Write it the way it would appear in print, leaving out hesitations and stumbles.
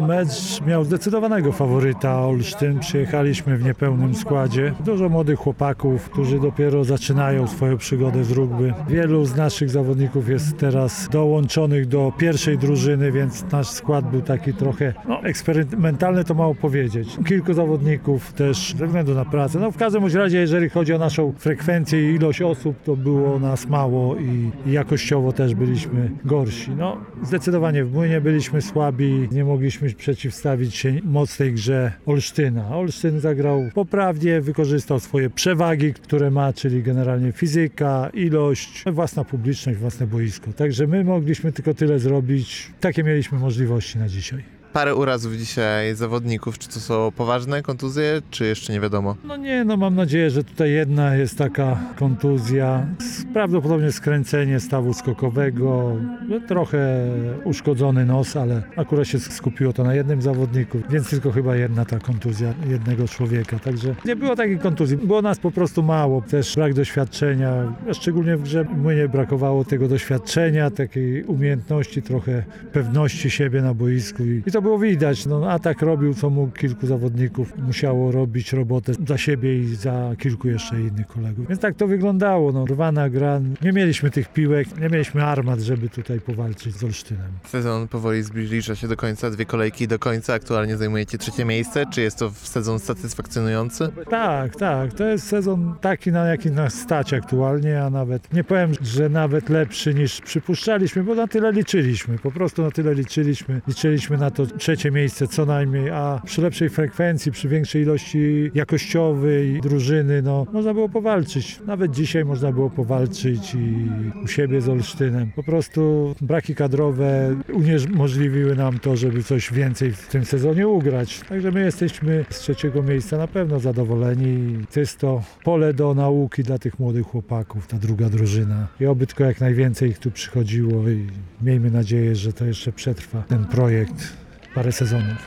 mecz miał zdecydowanego faworyta Olsztyn. Przyjechaliśmy w niepełnym składzie. Dużo młodych chłopaków, którzy dopiero zaczynają swoją przygodę z rugby. Wielu z naszych zawodników jest teraz dołączonych do pierwszej drużyny, więc nasz skład był taki trochę eksperymentalny, to mało powiedzieć. Kilku zawodników też ze względu na pracę. W każdym razie, jeżeli chodzi o naszą frekwencję i ilość osób, to było nas mało i jakościowo też byliśmy gorsi. Zdecydowanie w Młynie byliśmy słabi, nie mogliśmy przeciwstawić się mocnej grze Olsztyna. Olsztyn zagrał poprawnie, wykorzystał swoje przewagi, które ma, czyli generalnie fizyka, ilość, własna publiczność, własne boisko. Także my mogliśmy tylko tyle zrobić. Takie mieliśmy możliwości na dzisiaj. Parę urazów dzisiaj zawodników. Czy to są poważne kontuzje, czy jeszcze nie wiadomo? Mam nadzieję, że tutaj jedna jest taka kontuzja, prawdopodobnie skręcenie stawu skokowego, trochę uszkodzony nos, ale akurat się skupiło to na jednym zawodniku, więc tylko chyba jedna ta kontuzja jednego człowieka. Także nie było takiej kontuzji, było nas po prostu mało, też brak doświadczenia, szczególnie w grze Młynie brakowało tego doświadczenia, takiej umiejętności, trochę pewności siebie na boisku i to było widać. Atak robił, co mógł, kilku zawodników musiało robić robotę za siebie i za kilku jeszcze innych kolegów. Więc tak to wyglądało. Rwana gra. Nie mieliśmy tych piłek, nie mieliśmy armat, żeby tutaj powalczyć z Olsztynem. Sezon powoli zbliża się do końca, 2 kolejki do końca. Aktualnie zajmujecie 3. miejsce. Czy jest to sezon satysfakcjonujący? Tak. To jest sezon taki, na jaki nas stać aktualnie, a nawet nie powiem, że nawet lepszy niż przypuszczaliśmy, bo na tyle liczyliśmy. Po prostu na tyle liczyliśmy. Liczyliśmy na to 3. miejsce co najmniej, a przy lepszej frekwencji, przy większej ilości jakościowej drużyny, można było powalczyć. Nawet dzisiaj można było powalczyć i u siebie z Olsztynem. Po prostu braki kadrowe uniemożliwiły nam to, żeby coś więcej w tym sezonie ugrać. Także my jesteśmy z 3. miejsca na pewno zadowoleni. To jest to pole do nauki dla tych młodych chłopaków, ta druga drużyna. I oby tylko jak najwięcej ich tu przychodziło i miejmy nadzieję, że to jeszcze przetrwa ten projekt parę sezonów.